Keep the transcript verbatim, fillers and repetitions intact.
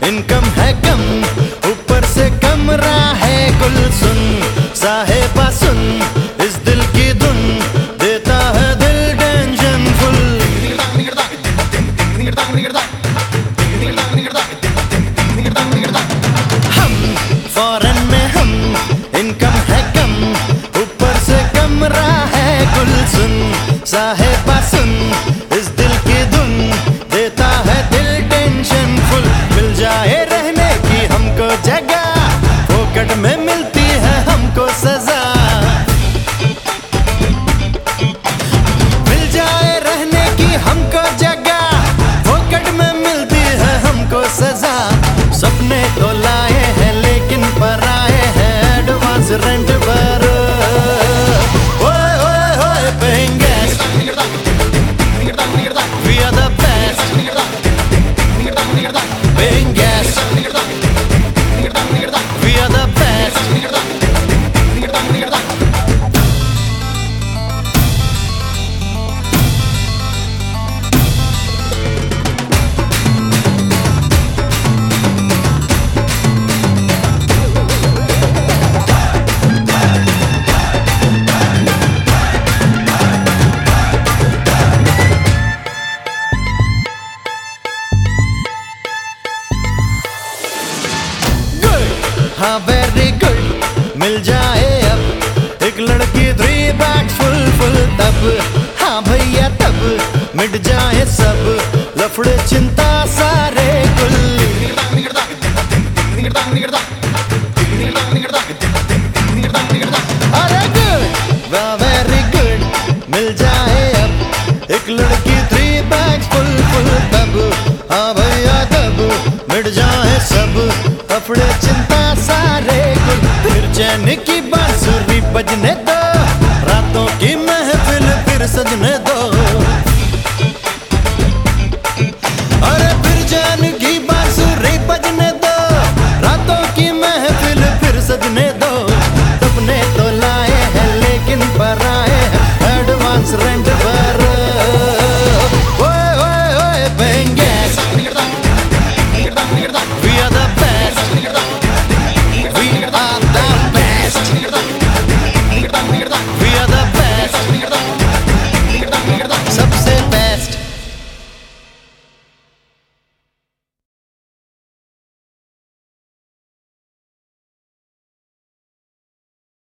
Income है कम, ऊपर से कमरा है कुल। सुन साहेबा सुन, इस दिल की धुन देता है दिल टेंशन फुल। हम फॉरेन में हम, इनकम है कम, ऊपर से कमरा है कुल। सुन साहेबा सुन, इस दिल की धुन देता है दिल टेंशन फुल। मिल जाए रहने की हमको जगह, फोकट में मिलती है हमको सजा। मिल जाए रहने की हमको जगह, फोकट में मिलती है हमको सजा। सपने तो लाए हैं लेकिन पराए हैं एडवांस रेंट पर। ओए ओए ओए paying guest, we are the best. Paying guest, we are the best. हाँ वेरी गुड, मिल जाए अब एक लड़की थ्री बैग्स फुल फुल। तब हाँ भैया तब मिट जाए सब लफड़े चिंता सारे कुल। अरे गुड वाह वेरी गुड, मिल जाए अब एक लड़की थ्री बैग्स फुल फुल। तब हाँ भैया तब मिट जाए सब लफड़े चिंता सारे कुल। फिर चैन की